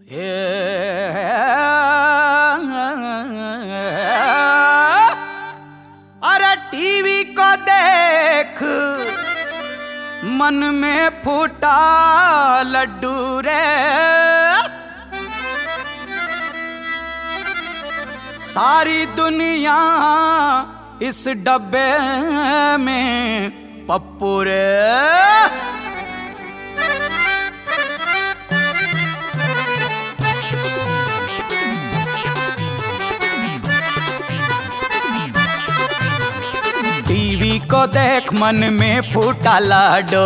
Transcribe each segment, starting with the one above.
अरे टीवी को देख मन में फूटा लड्डू रे, सारी दुनिया इस डब्बे में पप्पू रे। टीवी को देख मन में फूटा लड्डू,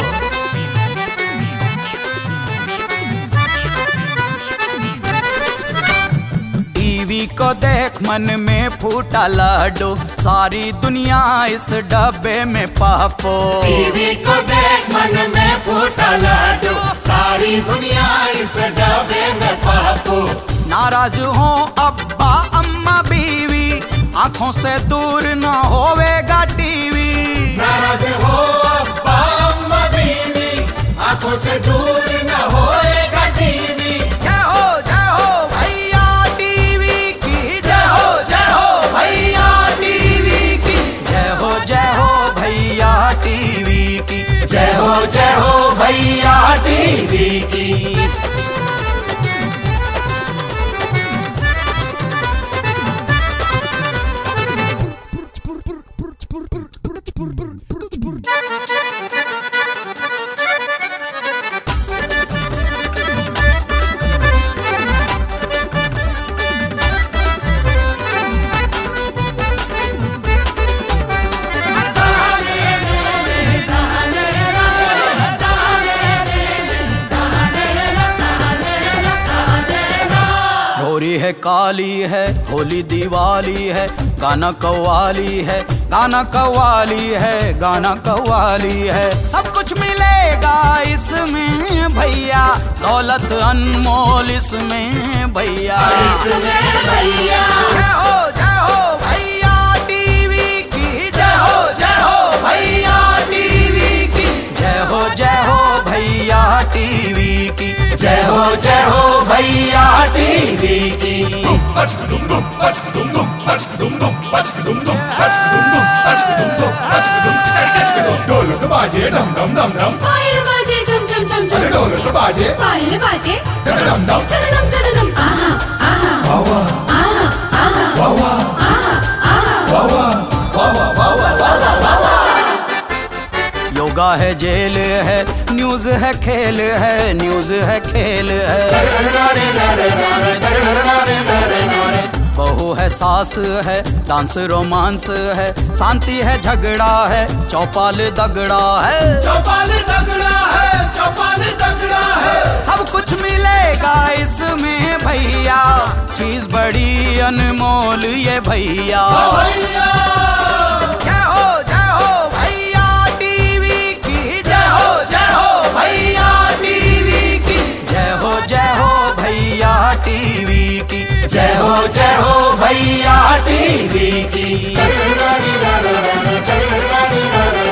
टीवी को देख मन में फूटा लड्डू, सारी दुनिया इस डब्बे में पप्पू। टीवी को देख मन में फूटा लड्डू, सारी दुनिया इस डब्बे में पप्पू। नाराज हो अब्बा अम्मा बीवी, आंखों से दूर न होवेगा टीवी। नाराज हो अब्बा अम्मा बीवी, आंखों से दूर न होएगा टीवी। जय हो भैया टीवी की, जय हो भैया टीवी की, जय हो भैया टीवी की, जय हो भैया टीवी की। होली है काली है, होली दिवाली है, गाना कव्वाली है, गाना कव्वाली है, गाना कव्वाली है। सब कुछ मिलेगा इसमें भैया, दौलत अनमोल इसमें भैया। जय हो भैया टीवी की, जय हो भैया टीवी की, जय हो भैया टीवी की, जय हो भैया टीवी की। ढोलक बाजे डम डम डम डम, पायल बाजे झम झम झम झम, ढोलक बाजे पायल बाजे डम डम चलनम चलनम, आहा आहा वावा आहा आहा वावा आहा आहा वावा वावा वावा वावा। योगा है जेल है, न्यूज है खेल है, न्यूज है खेल है। बहू है सास है, डांस रोमांस है, शांति है झगड़ा है, चौपाल दगड़ा है, चौपाल दगड़ा है, चौपाल दगड़ा है। सब कुछ मिलेगा इसमें भैया, चीज बड़ी अनमोल ये भैया। जय हो भैया टीवी की, जय हो भैया टीवी की, जय हो भैया टीवी की, जय हो भैया टीवी की।